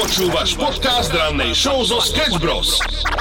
Počúvaš podcast rannej show zo Sketch Bros.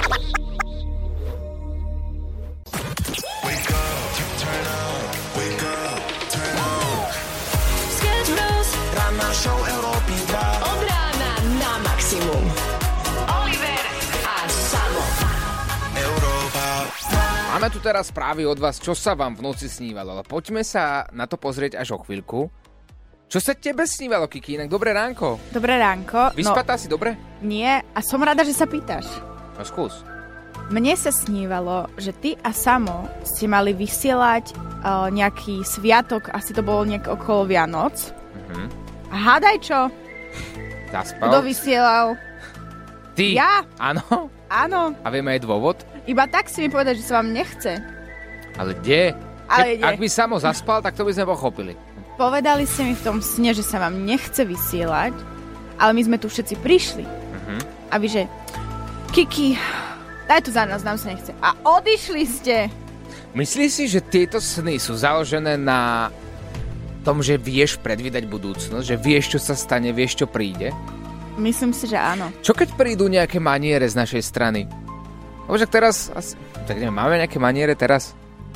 Sketch Bros. Ranná show Európy 2. Od rána na maximum. Oliver a Samo. Európa. Máme tu teraz správy od vás, čo sa vám v noci snívalo. Ale poďme sa na to pozrieť až o chvíľku. Čo sa tebe snívalo, Kiki? Inak dobré ránko. Dobré ránko. Vyspatá si dobre? Nie, a som rada, že sa pýtaš. No skús. Mne sa snívalo, že ty a Samo ste mali vysielať nejaký sviatok, asi to bolo nejak okolo Vianoc. A hádaj čo? Zaspal? Kto vysielal? Ty? Ja? Áno? Áno. A vieme aj dôvod? Iba tak si mi povedať, že sa vám nechce. Ale kde? Ale kde? Ak by Samo zaspal, tak to by sme pochopili. Povedali ste mi v tom sne, že sa vám nechce vysielať, ale my sme tu všetci prišli. A vy, že Kiki, daj to za nás, nám sa nechce. A odišli ste. Myslíš si, že tieto sny sú založené na tom, že vieš predvídať budúcnosť, že vieš, čo sa stane, vieš, čo príde? Myslím si, že áno. Čo keď prídu nejaké maniere z našej strany? Lebo však teraz, tak neviem, máme nejaké maniere teraz?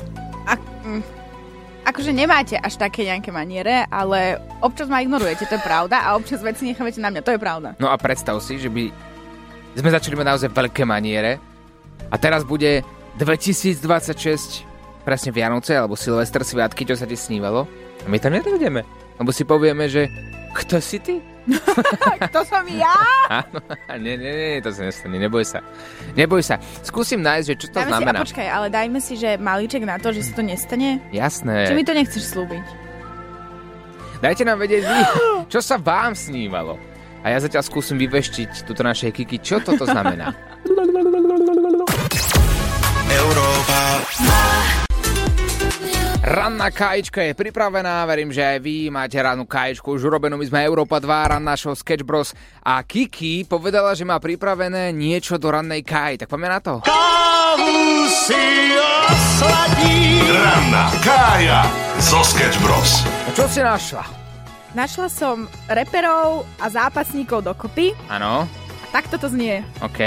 Akože nemáte až také nejaké maniere, ale občas ma ignorujete, to je pravda, a občas veci nechávate na mňa, to je pravda. No a predstav si, že by sme začali mať naozaj veľké maniere a teraz bude 2026, presne Vianoce alebo Silvester, sviatky, čo sa ti snívalo, a my tam nedôjdeme, lebo si povieme, že kto si ty? Kto som ja? Áno, nie, to sa nestane, neboj sa. Skúsim nájsť, že čo to znamená. Počkaj, ale dajme si, že malíček na to, že sa to nestane. Jasné. Či mi to nechceš slúbiť? Dajte nám vedieť vy, čo sa vám snívalo. A ja zatiaľ skúsim vyveštiť túto našej Kiki, čo toto znamená. Európa. Ranná kájička je pripravená, verím, že aj vy máte rannú kájičku už urobenú. My sme Európa 2, ranná show Sketch Bros. A Kiki povedala, že má pripravené niečo do rannej káji. Tak poďme na to. Kávu si osladí. Ranná kája zo Sketch Bros. A čo si našla? Našla som reperov a zápasníkov dokopy. Áno. A takto to znie. OK.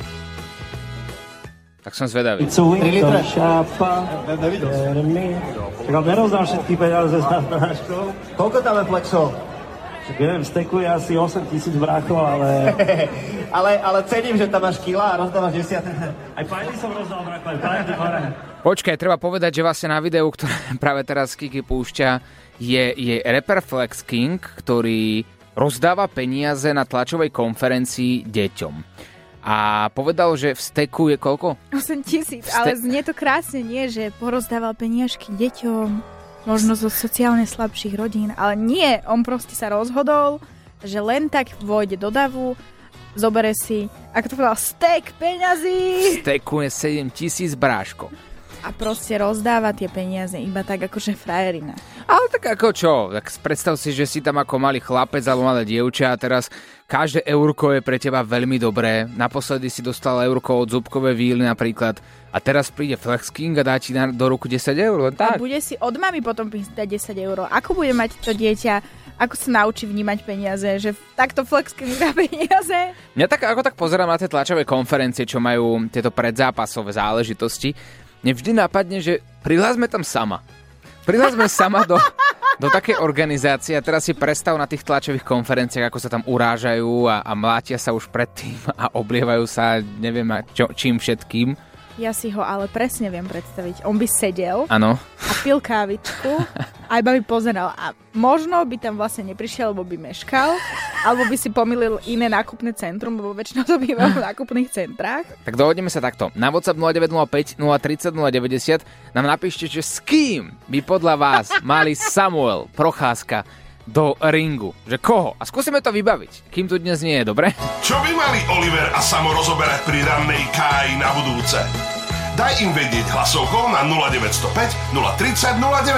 Tak som zvedavý. 3 litre šápa, Jeremy. Tak ale nerozdám všetky peniaze za bráškov. Koľko tam je flexov? Tak neviem, stekuje asi 8,000 bráchov, ale... ale cením, že tam máš kila a rozdávaš desiaté. Aj pajdy som rozdal bráchov, aj pajdy hore. Počkaj, treba povedať, že vlastne na videu, ktoré práve teraz Kiki púšťa, je rapper Flex King, ktorý rozdáva peniaze na tlačovej konferencii deťom. A povedal, že v steku je koľko? 8,000, ale znie to krásne, nie? Že porozdával peniažky deťom, možno zo sociálne slabších rodín, ale nie, on proste sa rozhodol, že len tak vôjde do davu, zobere si, ako to povedal, stek peňazí. Stekuje 7,000 bráškov. A proste rozdáva tie peniaze iba tak akože frajerina. Ale tak ako čo? Tak predstav si, že si tam ako malý chlapec alebo malé dievča a teraz každé eurko je pre teba veľmi dobré. Naposledy si dostal eurko od zúbkovej víly napríklad. A teraz príde Flex King a dá ti do ruku 10 eur. Tak. A bude si od mami potom pýtať 10 eur. Ako bude mať to dieťa, ako sa naučí vnímať peniaze, že takto Flex King dá peniaze? Mňa tak ako tak pozerám na tie tlačové konferencie, čo majú tieto predzápasové záležitosti. Mne vždy napadne, že prihlásme tam sama. Prihlásme sama do takej organizácie a teraz si predstav na tých tlačových konferenciách, ako sa tam urážajú a mlátia sa už predtým a oblievajú sa neviem čím všetkým. Ja si ho ale presne viem predstaviť. On by sedel Áno. a pil kávičku a iba by pozeral. A možno by tam vlastne neprišiel, lebo by meškal, alebo by si pomýlil iné nákupné centrum, lebo väčšinou to býva v nákupných centrách. Tak dohodneme sa takto. Na WhatsApp 0905 030 090 nám napíšte, že s kým by podľa vás mali Samuel Procházka do ringu. Že koho? A skúsime to vybaviť, kým tu dnes nie je, dobre? Čo by mali Oliver a Samo rozoberať pri rannej káji na budúce? Daj im vedieť hlasovkou na 0905 030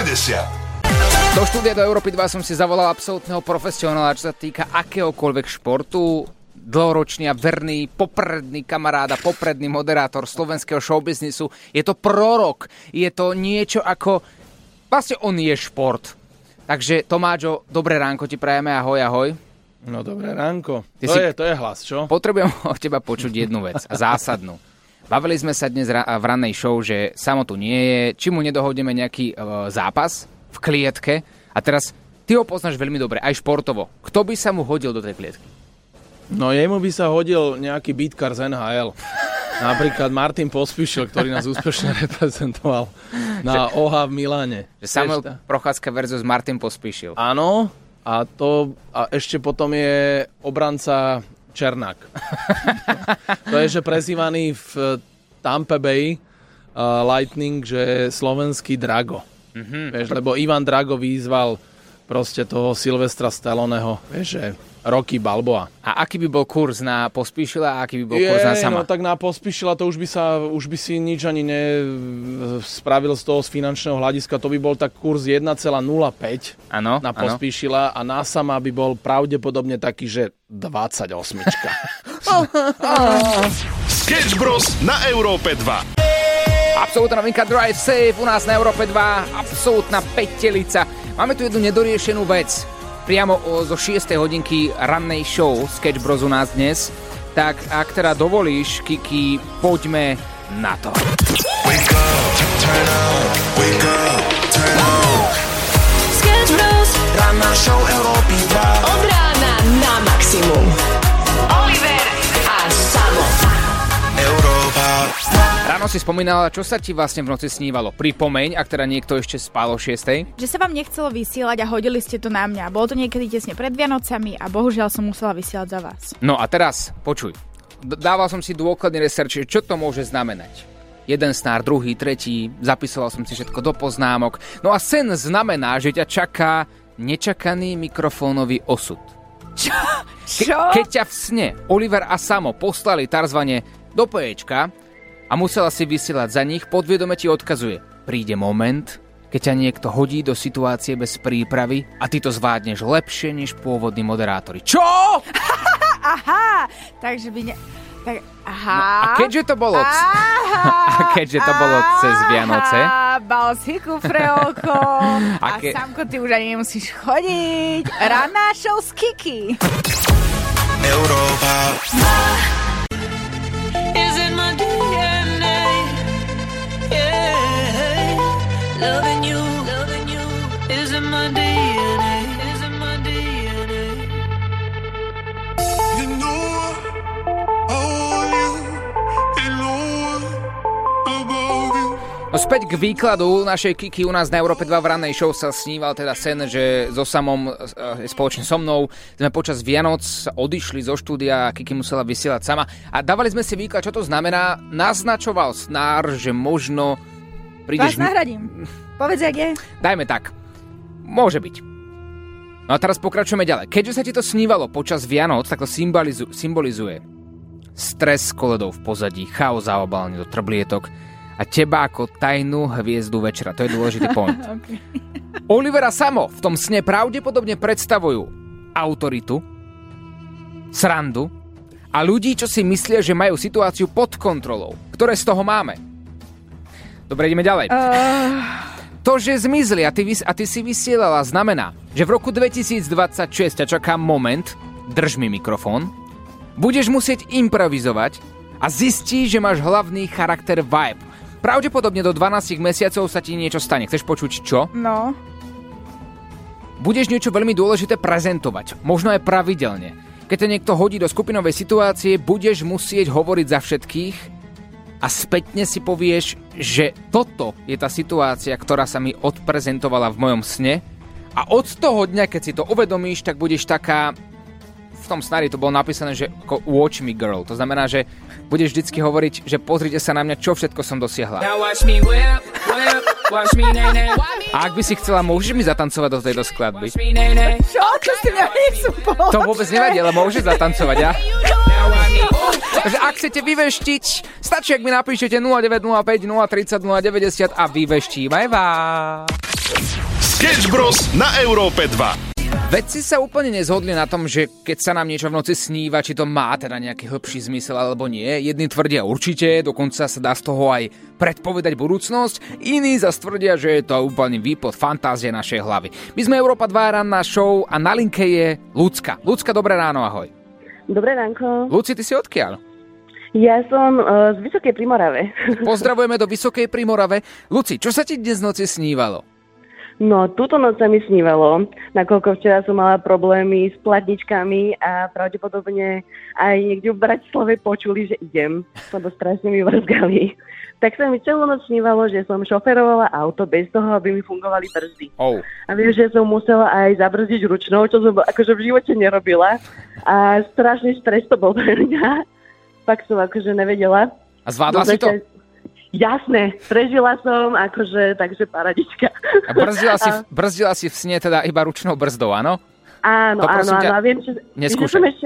090. Do štúdia do Európy 2 som si zavolal absolútneho profesionála, čo sa týka akéhokoľvek športu. Dlhoročný a verný, popredný kamarád a popredný moderátor slovenského showbiznisu. Je to prorok, je to niečo ako... Vlastne on je šport. Takže Tomáčo, dobré ránko ti prajeme, ahoj, ahoj. No dobré ránko. To je hlas, čo? Potrebujem od teba počuť jednu vec, zásadnú. Bavili sme sa dnes v rannej show, že Samo tu nie je, či mu nedohodneme nejaký zápas v klietke. A teraz ty ho poznáš veľmi dobre, aj športovo. Kto by sa mu hodil do tej klietky? No jemu by sa hodil nejaký beatkar z NHL. Napríklad Martin Pospíšil, ktorý nás úspešne reprezentoval na OHA v Miláne. Samuel Procházka versus Martin Pospíšil. Áno, a ešte potom je obranca Černák. To je, že prezývaný v Tampa Bay Lightning, že slovenský Drago. Vieš, lebo Ivan Drago vyzval proste toho Silvestra Stalloneho, vieš, že Rocky Balboa. A aký by bol kurz na Pospíšila a aký by bol kurz na Sama? No tak na Pospíšila to už by si nič ani nespravil z toho z finančného hľadiska. To by bol tak kurz 1,05 na Pospíšila a na Sama by bol pravdepodobne taký, že 28. Sketch Bros na Európe 2. Absolútna novinka Drive Safe u nás na Európe 2. Absolútna petelica. Máme tu jednu nedoriešenú vec. Priamo zo 6. hodinky rannej show Sketch Bros u nás dnes. Tak ak teda dovolíš, Kiki, poďme na to. Wake up, turn on, wake up, turn on. Sketch Bros, ranná show Európy 2. Od rána na maximum. Oliver a Samo. Európa. Ráno si spomínala, čo sa ti vlastne v noci snívalo. Pripomeň, ak teda niekto ešte spál o 6. Že sa vám nechcelo vysielať a hodili ste to na mňa. Bolo to niekedy tesne pred Vianocami a bohužiaľ som musela vysielať za vás. No a teraz, počuj. Dával som si dôkladný research, čo to môže znamenať. Jeden snár, druhý, tretí, zapisoval som si všetko do poznámok. No a sen znamená, že ťa čaká nečakaný mikrofónový osud. Čo? Keď ťa v sne Oliver a Samo poslali tarzvane do PEčka a musela si vysielať za nich, podvedome ti odkazuje. Príde moment, keď ťa niekto hodí do situácie bez prípravy a ty to zvládneš lepšie než pôvodní moderátori. Čo? Aha, takže by tak, aha. No, a keďže to bolo cez Vianoce. Bal si kufreolko. A Samko, ty už ani nemusíš chodiť. Ranná show s Kiki. Európa. Is in my DNA. Yeah. Loving you is in my DNA. Is in my DNA. You know all you and no one above you. No späť k výkladu našej Kiki u nás na Európe 2 v rannej show sa sníval teda sen, že so Samom spoločne so mnou sme počas Vianoc odišli zo štúdia a Kiki musela vysielať sama. A dávali sme si výklad, čo to znamená. Naznačoval snár, že možno prídeš... Vás nahradím. Povedz, jak je. Dajme tak. Môže byť. No a teraz pokračujeme ďalej. Keďže sa ti to snívalo počas Vianoc, tak to symbolizuje stres koledov v pozadí, chaos zaobalný do trblietok a teba ako tajnú hviezdu večera. To je dôležitý point. Okay. Oliver a Samo v tom sne pravdepodobne predstavujú autoritu, srandu a ľudí, čo si myslia, že majú situáciu pod kontrolou. Ktoré z toho máme? Dobre, ideme ďalej. To, že zmizli a ty si vysielala, znamená, že v roku 2026 ťa čaká moment, drž mi mikrofón, budeš musieť improvizovať a zistíš, že máš hlavný charakter vibe. Pravdepodobne do 12 mesiacov sa ti niečo stane. Chceš počuť čo? No. Budeš niečo veľmi dôležité prezentovať, možno aj pravidelne. Keď ťa niekto hodí do skupinovej situácie, budeš musieť hovoriť za všetkých a spätne si povieš, že toto je tá situácia, ktorá sa mi odprezentovala v mojom sne a od toho dňa, keď si to uvedomíš, tak budeš taká... V tom snári to bolo napísané, že ako watch me girl. To znamená, že budeš vždycky hovoriť, že pozrite sa na mňa, čo všetko som dosiahla. A ak by si chcela, môžeš mi zatancovať do tejto skladby? Čo? To ste mňa nechcú povedať. To vôbec nevadí, ale môžeš zatancovať, ja? Takže ak chcete vyveštiť, stačí, ak mi napíšete 0905 030 090 a vyveštím aj vás. Sketch Bros na Európe 2. Vedci sa úplne nezhodli na tom, že keď sa nám niečo v noci sníva, či to má teda nejaký hlbší zmysel alebo nie. Jedni tvrdia určite, dokonca sa dá z toho aj predpovedať budúcnosť, iní zas tvrdia, že je to úplný výplod fantázie našej hlavy. My sme Európa 2 ranná show a na linke je Lucka. Lucka, dobré ráno, ahoj. Dobré ránko. Luci, ty si odkiaľ? Ja som z Vysokej Primorave. Pozdravujeme do Vysokej Primorave. Luci, čo sa ti dnes v noci snívalo? No, túto noc sa mi snívalo, nakoľko včera som mala problémy s platničkami a pravdepodobne aj niekde v Bratislave počuli, že idem, lebo strašne mi vrzgali. Tak sa mi celú noc snívalo, že som šoferovala auto bez toho, aby mi fungovali brzdy. Oh. A viem, že som musela aj zabrzdiť ručnou, čo som akože v živote nerobila. A strašný stres to bol pre mňa. Fakt som akože nevedela. A zvládla si to? Jasné, prežila som, akože, takže paradička. A brzdila si v sne teda iba ručnou brzdou, áno? Áno, áno, a viem, že... Neskúšaj.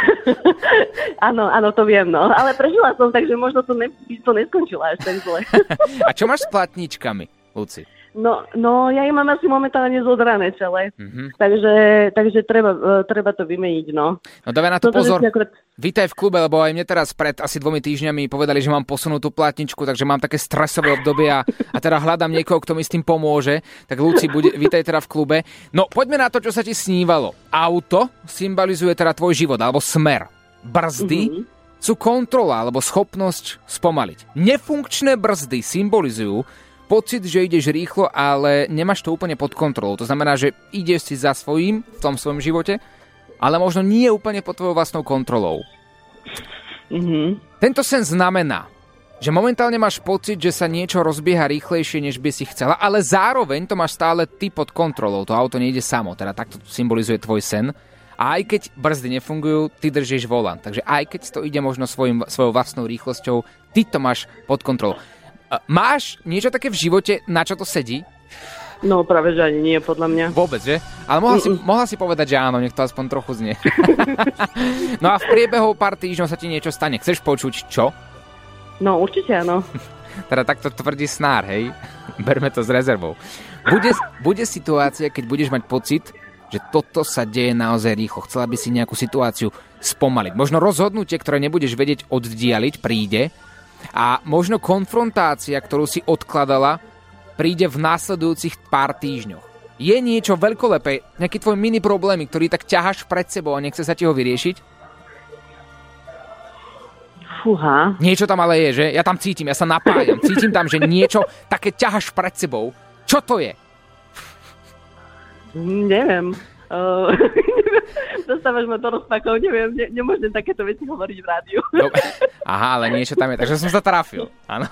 Áno, to viem, no. Ale prežila som, takže možno to neskončila až tak zle. A čo máš s platničkami, Luci? No, ja im mám asi momentálne zodrané celé. Mm-hmm. Takže treba to vymeniť, no. No dávaj na to pozor. Vítaj v klube, lebo aj mne teraz pred asi 2 týždňami povedali, že mám posunutú platničku, takže mám také stresové obdobie a teda hľadám niekoho, kto mi s tým pomôže. Tak Luci, vítaj teda v klube. No, poďme na to, čo sa ti snívalo. Auto symbolizuje teda tvoj život, alebo smer. Brzdy sú kontrola, alebo schopnosť spomaliť. Nefunkčné brzdy symbolizujú pocit, že ideš rýchlo, ale nemáš to úplne pod kontrolou. To znamená, že ideš si za svojím v tom svojom živote, ale možno nie úplne pod tvojou vlastnou kontrolou. Mm-hmm. Tento sen znamená, že momentálne máš pocit, že sa niečo rozbieha rýchlejšie, než by si chcela, ale zároveň to máš stále ty pod kontrolou. To auto nejde samo, teda takto symbolizuje tvoj sen. A aj keď brzdy nefungujú, ty držíš volant. Takže aj keď to ide možno svojou vlastnou rýchlosťou, ty to máš pod kontrolou. Máš niečo také v živote, na čo to sedí? No práve, že ani nie, podľa mňa. Vôbec, že? Ale mohla si povedať, že áno, nech to aspoň trochu znie. No a v priebehu pár týždňov sa ti niečo stane. Chceš počuť čo? No určite áno. Teda takto tvrdí snár, hej? Berme to s rezervou. Bude situácia, keď budeš mať pocit, že toto sa deje naozaj rýchlo. Chcela by si nejakú situáciu spomaliť. Možno rozhodnutie, ktoré nebudeš vedieť oddialiť, príde. A možno konfrontácia, ktorú si odkladala, príde v následujúcich pár týždňoch. Je niečo veľkolepé, nejaký tvoj mini problémy, ktorý tak ťaháš pred sebou a nechce sa ti ho vyriešiť? Fúha. Niečo tam ale je, že? Ja tam cítim, ja sa napájam. Cítim tam, že niečo také ťaháš pred sebou. Čo to je? Neviem. Dostávaš ma do rozpakov, neviem, nemôžem takéto veci hovoriť v rádiu. Aha, ale niečo tam je, takže som sa trafil, áno?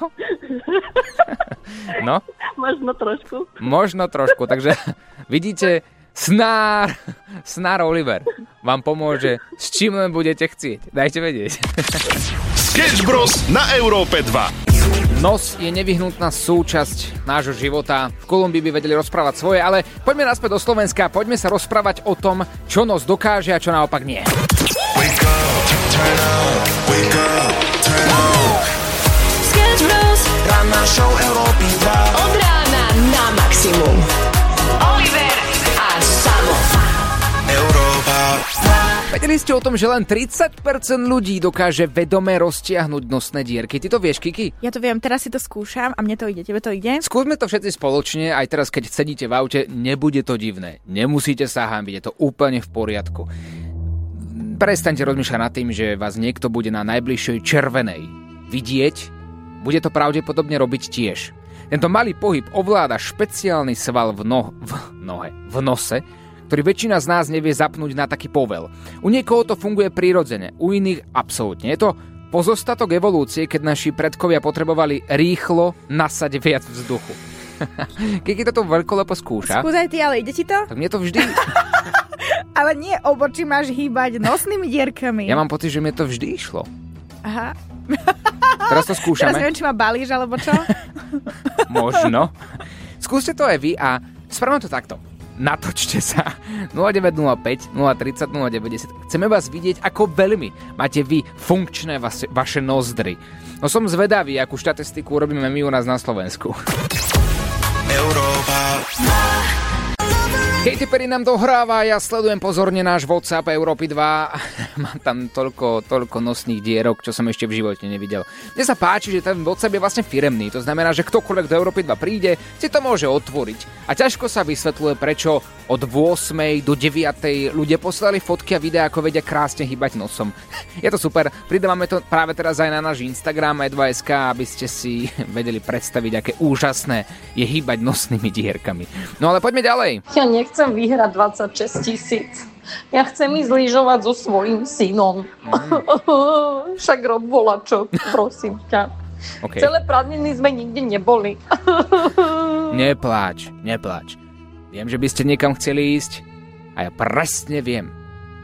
No? Možno trošku, takže vidíte, snár Oliver vám pomôže, s čím len budete chcieť. Dajte vedieť. Sketch Bros. Na Európe 2. Nos je nevyhnutná súčasť nášho života. V Kolumbii by vedeli rozprávať svoje, ale poďme naspäť do Slovenska. Poďme sa rozprávať o tom, čo nos dokáže a čo naopak nie. Wake up, turn up, wake up, turn up. Sketch Bros. Ranná show Európy 2. Od rána na maximum. Oliver a Samo. Európa 2. Vedeli ste o tom, že len 30% ľudí dokáže vedome roztiahnuť nosné dierky. Ty to vieš, Kiki? Ja to viem, teraz si to skúšam a mne to ide, tebe to ide? Skúsme to všetci spoločne, aj teraz, keď sedíte v aute, nebude to divné. Nemusíte sa hanbiť, je to úplne v poriadku. Prestaňte rozmýšľať nad tým, že vás niekto bude na najbližšej červenej vidieť. Bude to pravdepodobne robiť tiež. Tento malý pohyb ovláda špeciálny sval v nose, ktorý väčšina z nás nevie zapnúť na taký povel. U niekoho to funguje prirodzene, u iných absolútne. Je to pozostatok evolúcie, keď naši predkovia potrebovali rýchlo nasať viac vzduchu. Keď to veľkolepo skúša... Skúsaj ty, ale ide ti to? Tak mne to vždy... Ale nie obočí máš hýbať nosnými dierkami. Ja mám pocit, že mne to vždy išlo. Aha. Teraz to skúšame. Teraz neviem, či ma balíš, alebo čo? Možno. Skúste to aj vy a spravme to takto. Natočte sa 0905 030 090. Chceme vás vidieť, ako veľmi máte vy funkčné vaše nozdry. No som zvedavý, akú štatistiku urobíme my u nás na Slovensku. Európa 2. Katy Perry nám dohráva, ja sledujem pozorne náš WhatsApp Európy 2. Mám tam toľko nosných dierok, čo som ešte v živote nevidel. Mne sa páči, že ten WhatsApp je vlastne firemný. To znamená, že ktokoľvek do Európy 2 príde, si to môže otvoriť. A ťažko sa vysvetľuje, prečo od 8. do 9. ľudia poslali fotky a videá, ako vedia krásne hýbať nosom. Je to super. Pridávame to práve teraz aj na náš Instagram e2.sk, aby ste si vedeli predstaviť, aké úžasné je hýbať nosnými dierkami. No ale poďme ďalej. Ja nechcem vyhrať 26 000. Ja chcem ísť lyžovať so svojím synom. Však rob volačo, prosím ťa. Okay. Celé prázdniny sme nikde neboli. Nepláč. Viem, že by ste niekam chceli ísť a ja presne viem,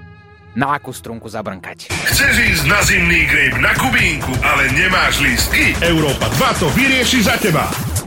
na akú strunku zabrnkať. Chceš ísť na zimný grape na Kubínku, ale nemáš lístky? Európa 2 to vyrieši za teba.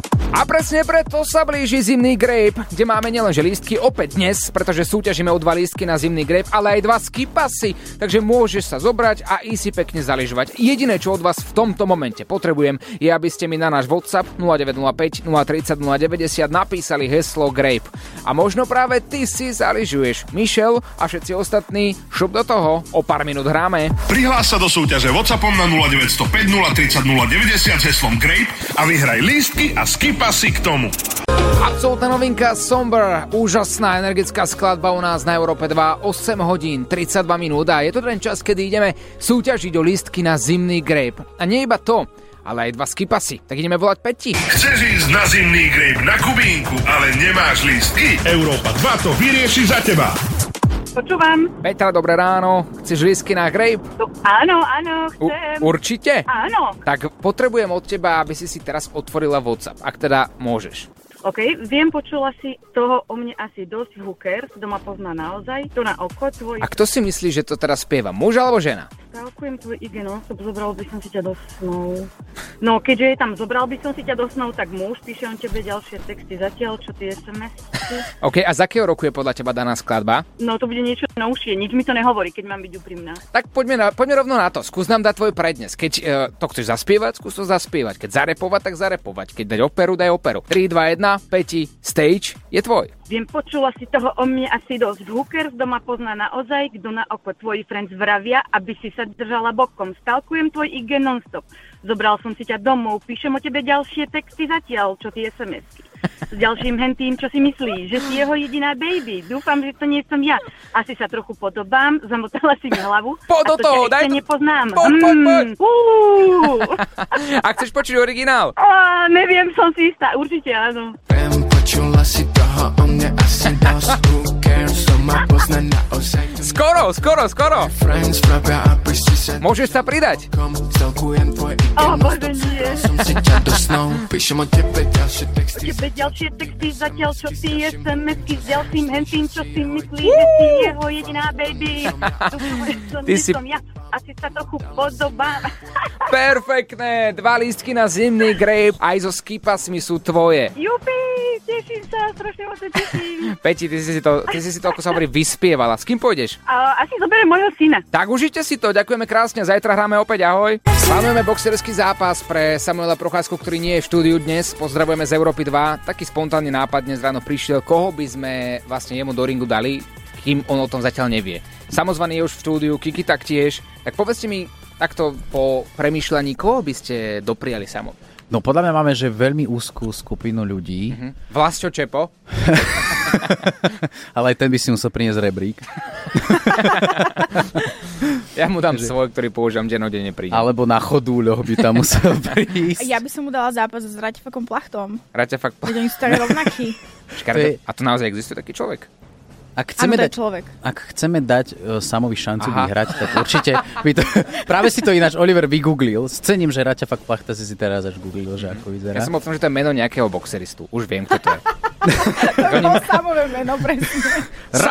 A presne preto sa blíži zimný grape, kde máme nielenže lístky opäť dnes, pretože súťažíme o 2 lístky na zimný grape, ale aj 2 skipasy, takže môžeš sa zobrať a ísť si pekne zaližovať. Jediné, čo od vás v tomto momente potrebujem, je, aby ste mi na náš WhatsApp 0905 030 090 napísali heslo grape. A možno práve ty si zaližuješ. Michel a všetci ostatní, šup do toho, o pár minút hráme. Prihlás sa do súťaže WhatsAppom na 0905 030 090 s heslom grape a vyhraj lístky a skipasy k tomu. Absolutná novinka Somber, úžasná energická skladba u nás na Európe 2, 8 hodín, 32 minút a je to ten čas, kedy ideme súťažiť o lístky na zimný grape. A nie iba to, ale aj 2 skipasy. Tak ideme volať Peti. Chceš ísť na zimný grape na Kubínku, ale nemáš lístky? Európa 2 to vyrieši za teba. Počúvam. Petra, dobré ráno. Chceš lístky na grape? Áno, chcem. Určite? Áno. Tak potrebujem od teba, aby si teraz otvorila WhatsApp, ak teda môžeš. OK, viem, počula si toho o mne asi dosť hookers, doma pozná naozaj, to na oko tvoj... A kto si myslí, že to teraz spieva, muž alebo žena? Stalkujem tvoj IG non-stop, zobral by som si ťa do snov. No, keďže je tam zobral by som si ťa do snov, tak muž píše on tebe ďalšie texty zatiaľ, čo ty SMS-ky. OK, a z akého roku je podľa teba daná skladba? No, to bude niečo novšie, nič mi to nehovorí, keď mám byť úprimná. Tak poďme rovno na to, skús nám dať tvoj prednes. Keď to chceš zaspievať, skús to zaspievať. Keď zarepovať, tak zarepovať. Keď dať operu, daj operu. 3, 2, 1, Peti, stage je tvoj. Viem, počula si toho o mne asi dosť. Hookers doma pozná naozaj, kto na oko tvoji friends vravia, aby si sa držala bokom. Stalkujem tvoj IG non-stop. Zobral som si ťa domov, píšem o tebe ďalšie texty zatiaľ, čo ty SMS-ky. S ďalším hentým, čo si myslíš, že si jeho jediná baby. Dúfam, že to nie som ja. Asi sa trochu podobám, zamotala si mi hlavu. Poď do toho, daj to. Nepoznám. Poď. A chceš počuť originál? Neviem, som si istá, určite áno. Počula si toho o mne asi dosť. Skoro. Môžeš sa pridať. Bože, nie. Píšem o tebe ďalšie texty zatiaľ, čo ty SMS-ky s ďalším hentým, čo si myslíš, že si jeho jediná baby. Ty si... ja. Asi sa trochu podobám. Perfektné, 2 lístky na zimný grape, aj so skipasmi sú tvoje. Jupi, teším sa, strašne moc sa teším. Peti, ty si to, ako sa hovorí, vyspievala. S kým pôjdeš? Asi zoberiem môjho syna. Tak užite si to, ďakujeme krásne, zajtra hráme opäť, ahoj. Plánujeme boxerský zápas pre Samuela Procházku, ktorý nie je v štúdiu dnes. Pozdravujeme z Európy 2. Taký spontánny nápad dnes ráno prišiel, koho by sme vlastne jemu do ringu dali, kým on o tom zatiaľ nevie. Samozvaný je už v štúdiu, Kiki taktiež. Tak povedzte mi takto po premýšľaní, koho by ste dopriali Samo? No podľa mňa máme, že veľmi úzkú skupinu ľudí. Vlastio Čepo. Ale aj ten by si musel priniesť rebrík. Ja mu dám svoj, ktorý používam dennodenne pri ňom. Alebo na chodúľoch by tam musel prísť. Ja by som mu dala zápas s Raťafakom Plachtom. Raťafak Plachtom. Oni sú tak rovnakí. A to naozaj existuje taký človek? Ak chceme dať Samovi šancu vyhrať, tak určite by to... Práve si to ináč Oliver vygooglil. Cením, že Raťafak Plachta si teraz až googlil, že ako vyzerá. Ja som o tom, že to je meno nejakého boxeristu. Už viem, kto to je. To bolo Samové meno, presne.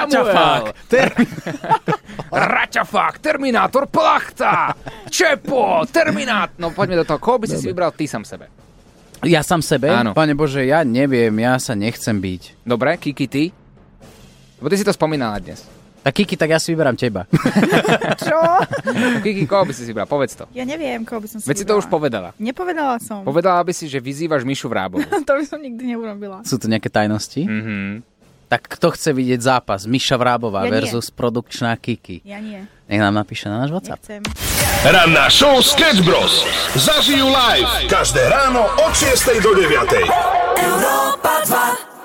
Raťafak, Terminátor Plachta, Čepo, Terminát. No poďme do toho. Koho by si vybral ty sám sebe? Ja sám sebe? Áno. Pane Bože, ja neviem, ja sa nechcem byť. Dobre, Kiki, ty? Lebo ty si to spomínala dnes. A Kiki, tak ja si vyberám teba. Čo? Kiki, koho by si vybral? Povedz to. Ja neviem, koho by som si Veď si to už povedala. Nepovedala som. Povedala by si, že vyzývaš Mišu Vrábovú. To by som nikdy neurobila. Sú to nejaké tajnosti? Tak kto chce vidieť zápas? Miša Vrábová versus produkčná Kiki. Ja nie. Nech nám napíše na náš WhatsApp. Nechcem. Ranná show Sketch Bros. Zažijú live každé ráno od 6 do 9. Európa 2.